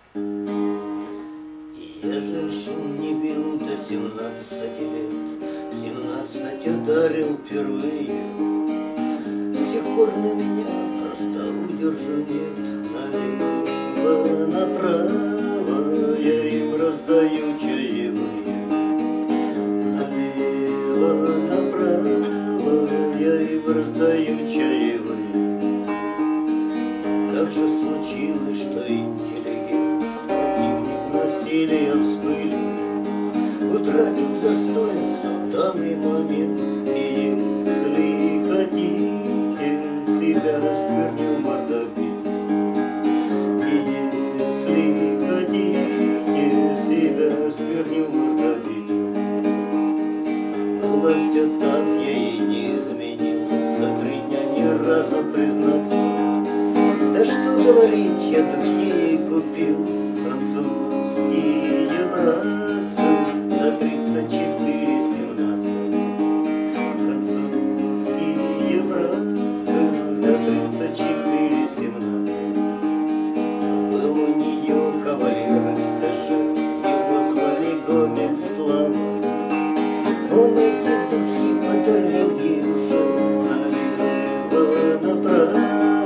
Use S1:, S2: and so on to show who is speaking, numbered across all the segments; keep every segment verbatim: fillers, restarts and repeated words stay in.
S1: И я женщин не бил до семнадцати лет, в семнадцать ударил впервые. С тех пор на меня просто удержу нет. Налево, направо я им раздаю чаевые. Налево, направо я им раздаю чаевые. Как же случилось, что интеллигент, противник насилия вспылил, утратил достоинство в данный момент. И если хотите себя скверню мордобить, и если хотите себя скверню мордобить, было все так, я ей не изменил, за три дня ни разу признаться. Да что говорить, я духи ей купил, французские, братцы, за тридцать четыре семнадцать. Французские, братцы, за тридцать четыре семнадцать. Был у нее кавалер стажер, его звали Гомель Слава. Он эти духи подарил ей уже налево, направо.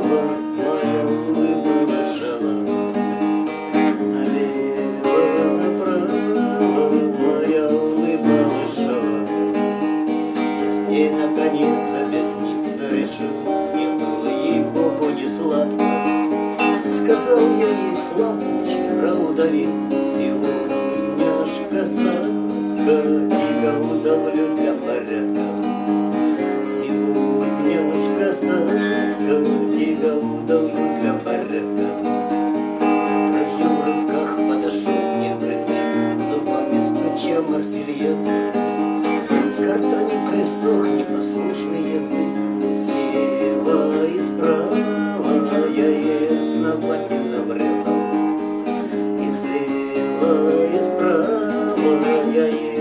S1: И наконец объясниться решил, не было ей Богу не сладко. Сказал я ей слабо, вчера удавил, сегодняшка сладко, тебя удавлю для порядка. Сегодняшка сладко, тебя удавлю для порядка. С дрожью в руках подошел мне вредник, зубами стуча Марсельеза. Карта не присох, непослушный язык, и слева и справа я ей основательно врезал. И слева и справа я ей